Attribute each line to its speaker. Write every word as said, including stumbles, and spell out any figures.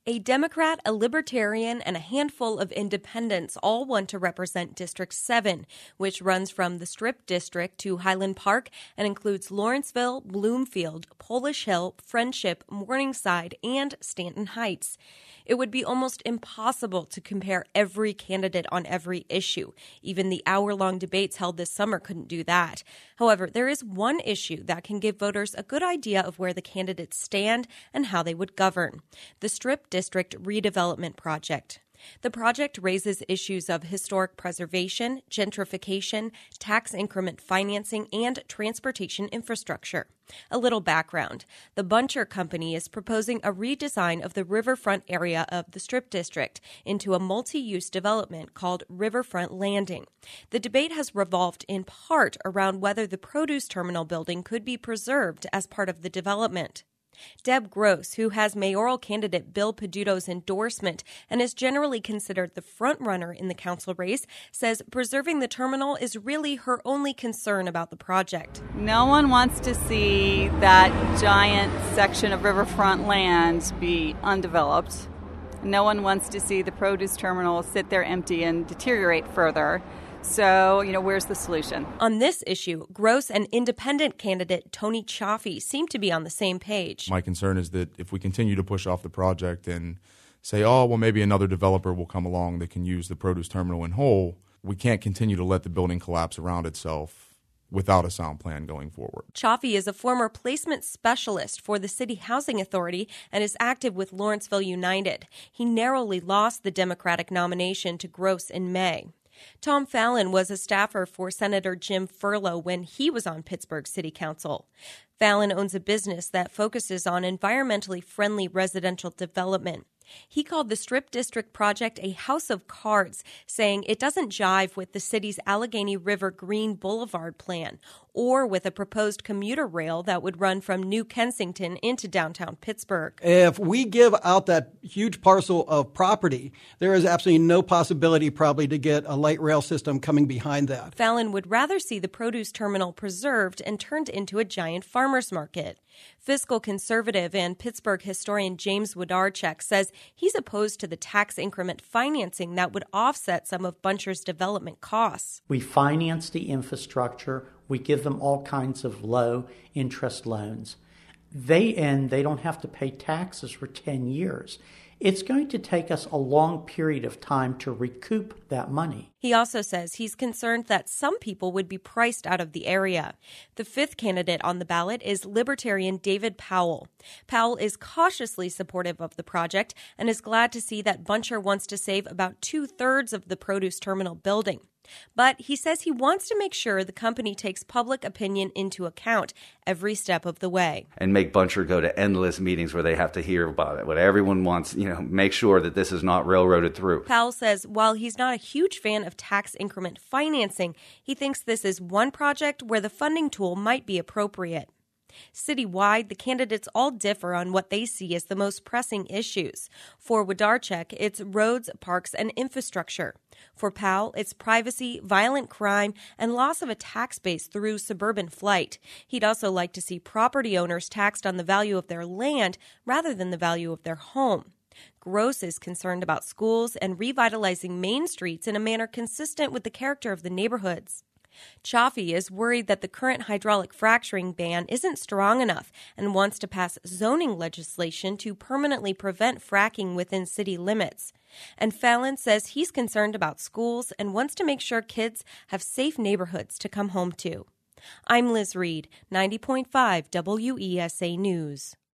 Speaker 1: A Democrat, a Libertarian, and a handful of independents all want to represent District seven, which runs from the Strip District to Highland Park and includes Lawrenceville, Bloomfield, Polish Hill, Friendship, Morningside, and Stanton Heights. It would be almost impossible to compare every candidate on every issue. Even the hour-long debates held this summer couldn't do that. However, there is one issue that can give voters a good idea of where the candidates stand and how they would govern: the Strip District Redevelopment Project. The project raises issues of historic preservation, gentrification, tax increment financing, and transportation infrastructure. A little background. The Buncher Company is proposing a redesign of the riverfront area of the Strip District into a multi-use development called Riverfront Landing. The debate has revolved in part around whether the produce terminal building could be preserved as part of the development. Deb Gross, who has mayoral candidate Bill Peduto's endorsement and is generally considered the frontrunner in the council race, says preserving the terminal is really her only concern about the project.
Speaker 2: No one wants to see that giant section of riverfront land be undeveloped. No one wants to see the produce terminal sit there empty and deteriorate further. So, you know, where's the solution?
Speaker 1: On this issue, Gross and independent candidate Tony Chaffee seem to be on the same page.
Speaker 3: My concern is that if we continue to push off the project and say, oh, well, maybe another developer will come along that can use the produce terminal in whole, we can't continue to let the building collapse around itself without a sound plan going forward.
Speaker 1: Chaffee is a former placement specialist for the City Housing Authority and is active with Lawrenceville United. He narrowly lost the Democratic nomination to Gross in May. Tom Fallon was a staffer for Senator Jim Furlow when he was on Pittsburgh City Council. Fallon owns a business that focuses on environmentally friendly residential development. He called the Strip District project a house of cards, saying it doesn't jive with the city's Allegheny River Green Boulevard plan or with a proposed commuter rail that would run from New Kensington into downtown Pittsburgh.
Speaker 4: If we give out that huge parcel of property, there is absolutely no possibility probably to get a light rail system coming behind that.
Speaker 1: Fallon would rather see the produce terminal preserved and turned into a giant farmer's market. Fiscal conservative and Pittsburgh historian James Wodarczyk says he's opposed to the tax increment financing that would offset some of Buncher's development costs.
Speaker 5: We finance the infrastructure. We give them all kinds of low-interest loans. They end, they don't have to pay taxes for ten years. It's going to take us a long period of time to recoup that money.
Speaker 1: He also says he's concerned that some people would be priced out of the area. The fifth candidate on the ballot is Libertarian David Powell. Powell is cautiously supportive of the project and is glad to see that Buncher wants to save about two-thirds of the produce terminal building. But he says he wants to make sure the company takes public opinion into account every step of the way.
Speaker 6: And make Buncher go to endless meetings where they have to hear about it. What everyone wants, you know, make sure that this is not railroaded through.
Speaker 1: Powell says while he's not a huge fan of tax increment financing, he thinks this is one project where the funding tool might be appropriate. Citywide, the candidates all differ on what they see as the most pressing issues. For Wodarczyk, it's roads, parks, and infrastructure. For Powell, it's privacy, violent crime, and loss of a tax base through suburban flight. He'd also like to see property owners taxed on the value of their land rather than the value of their home. Gross is concerned about schools and revitalizing main streets in a manner consistent with the character of the neighborhoods. Chaffee is worried that the current hydraulic fracturing ban isn't strong enough and wants to pass zoning legislation to permanently prevent fracking within city limits. And Fallon says he's concerned about schools and wants to make sure kids have safe neighborhoods to come home to. I'm Liz Reed, ninety point five W E S A News.